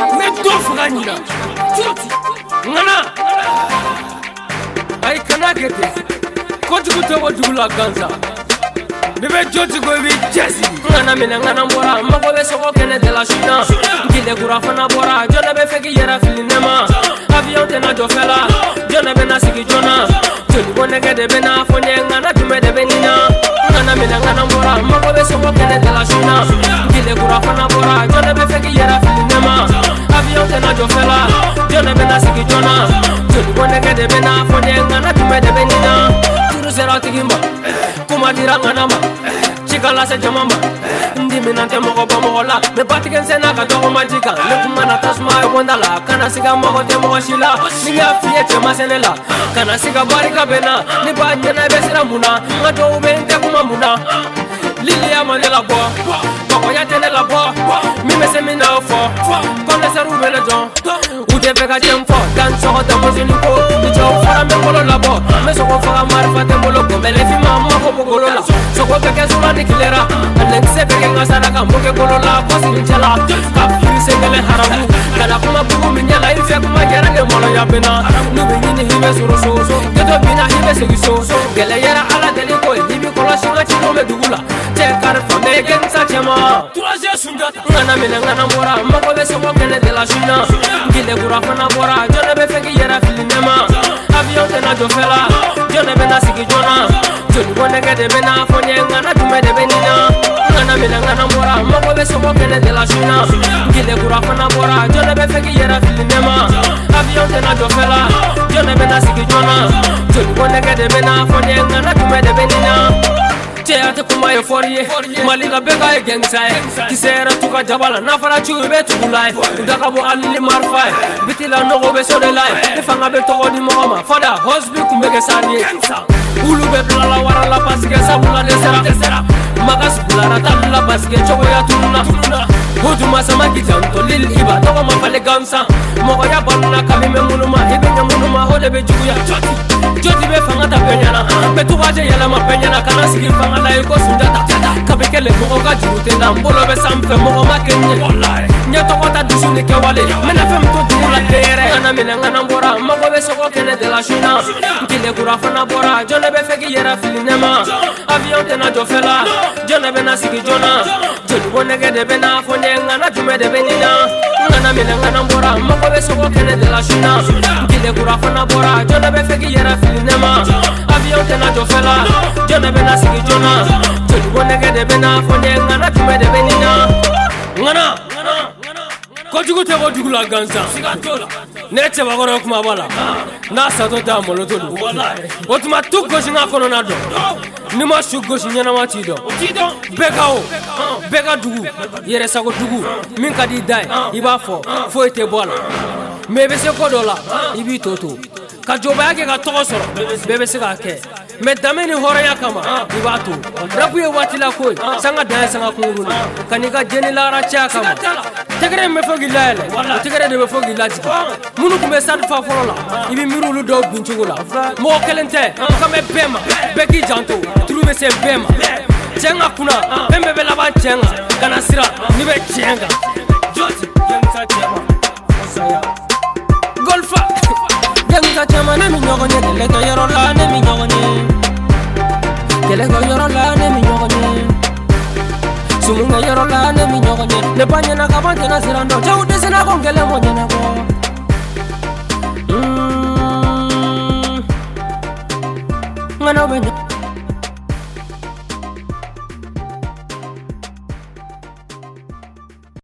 mais d'où Franina? Ngana, ay kana kete. Quand tu te vois du la ganza, bébé Joji go be Jesse. Ngana mina ngana mbora, mako be soko kene de la China. Gile gura fana bora, jona be feki yera filinema. Avion tena jofela, jona be na sigi jona. Joni go nege de bena fonye ngana dume de benina. Ngana mina ngana mbora, mako be soko kene de la China. Gile gura fana bora, jona be feki yera filinema. Avion tena jofela, jona be na sigi jona. Joni go nege de bena fonye ngana dume de benina. Turu sera tigimba, kuma dira ngana ma. Chikala se jamamba, ndi minante moko bamola. Me patiken sena ka dogo majika. Le kuma na tasma e wondala, kana siga moko te moko shila. Ninga fiye chema senela, kana siga barika bena. Ni ba nyana besira muna, ngato ube inte kuma muna. Lili ya manela bo, bako ya tenela bo. Mi me se mina ofo, kone se rube le jon. Ude vega jemfo, dan soko te mozini ko. Nicho ufara me kolo la bo, me soko fara marifa te molo ko. Me lefi mama ko pokolo la, soko keke sula ni kilera. Alen se peke ngasara ka mboke kolo la, kosi ni chala. Kafiri se gele haramu, kada kuma bugu minyala. Ilfe kuma gera ne molo ya bena. Nubi nini hibe suru so, keto bina hibe segi so. Gele yera ala deli ko, hibi kolo shinga chino me dugula. Tekar fame gensa chema. Turaje sundata. Ngana mina ngana mora, mako be soko kene de la China. Gile gura fana bora, jona be feki yera filinema. Avion tena jofela, jona be na sigi jona. Joni go nege de bena fonye ngana dume de benina. Ngana mina ngana mora, mako be soko kene de la China. Gile gura fana bora, jona be feki yera filinema. Avion tena jofela, jona be na sigi jona. Joni go nege de bena fonye ngana dume de benina. Ate kuma ye forie malila bega ye gengsae kisera tuka jabala nafara chube tulai udaka bo alili marfae bitila nogo be sodelai ifanga be togo di mama fada hosbi kumbege sari ulu be blala wara la paske sabula desera magas bulara tabla paske chogo ya tununa huduma sama kitanto lil iba togo mafale gamsa mogo ya banna kamime munuma hibenya munuma hode be juya joti be fanga ta penyana be tuwaje yala ma penyana kana sigi fanga la ko sundata kabekele mogo ka jurute na mbolo be samfe mogo makenye wallahi nyato kota dusuni ke wale mena fem to dula tere ana mina ngana mbora mogo be soko kene de la China kile kura fana bora jona be feki yera filinema avion tena jofela jona be na sigi jona jodi bonege de bena fonye ngana jume de benina ngana mina ngana mbora mogo be soko kene de la China kile kura fana bora jona be feki yera filinema avion tena jofela jona be na sigi jona jodi bonege de bena fonye ngana jume de benina ngana ko jugu te bo jugu la ganza ne te ba goro kuma bala na sa to da molo to wallahi otuma tu ko singa kono na do ni ma su go sinya na ma ti do bega dugu yere sa go dugu min ka di dai iba fo ete bola me be se ko do la ibi toto ka joba yake ka to soro bebe se ka ke me dameni horaya kama ibatu rabuye watila koy sanga dan sanga kunguni kanika jeni la racha kama tegere me fogi lale tegere de me fogi laji munu kumbe sad fa forola ibi mirulu do binchugula mo kelente kame bema beki janto trume se bema chenga kuna pembe bela ba chenga kana sira ni be chenga joti gensa chema osaya golfa gensa chema na mi nyogo nye le to yoro la ne mi nyogo nye kele go yoro la ne mi nyogo nye sumunga yoro la ne mi nyogo nye ne panya na kabante na sira ndo jau de sena ko ngele mo nyana ko ngana be